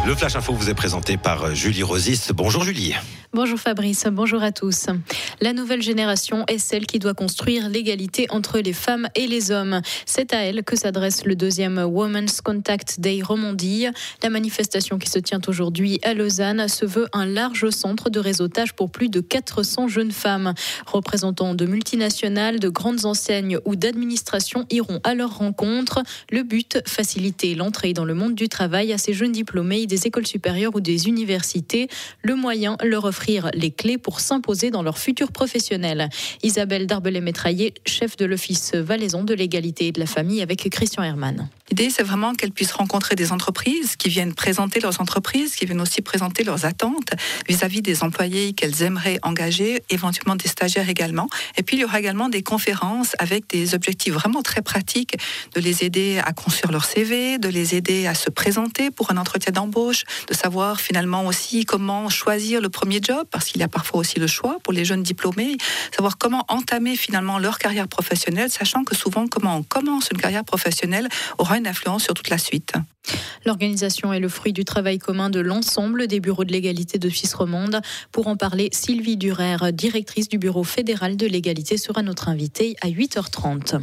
Le Flash Info vous est présenté par Julie Rosis. Bonjour Julie. Bonjour Fabrice, bonjour à tous. La nouvelle génération est celle qui doit construire l'égalité entre les femmes et les hommes. C'est à elle que s'adresse le 2e Women's Contact Day Romandie. La manifestation qui se tient aujourd'hui à Lausanne se veut un large centre de réseautage pour plus de 400 jeunes femmes. Représentants de multinationales, de grandes enseignes ou d'administrations iront à leur rencontre. Le but, faciliter l'entrée dans le monde du travail à ces jeunes diplômés des écoles supérieures ou des universités. Le moyen, leur offrir les clés pour s'imposer dans leur futur professionnel. Isabelle Darbelay-Métraillé, chef de l'Office valaisan de l'égalité et de la famille avec Christian Herman. L'idée, c'est vraiment qu'elles puissent rencontrer des entreprises qui viennent présenter leurs entreprises, qui viennent aussi présenter leurs attentes vis-à-vis des employés qu'elles aimeraient engager, éventuellement des stagiaires également. Et puis, il y aura également des conférences avec des objectifs vraiment très pratiques, de les aider à construire leur CV, de les aider à se présenter pour un entretien d'embauche, de savoir finalement aussi comment choisir le premier job, parce qu'il y a parfois aussi le choix pour les jeunes diplômés, savoir comment entamer finalement leur carrière professionnelle, sachant que souvent, comment on commence une carrière professionnelle aura une influence sur toute la suite. L'organisation est le fruit du travail commun de l'ensemble des bureaux de l'égalité de Suisse romande. Pour en parler, Sylvie Durer, directrice du bureau fédéral de l'égalité, sera notre invitée à 8h30.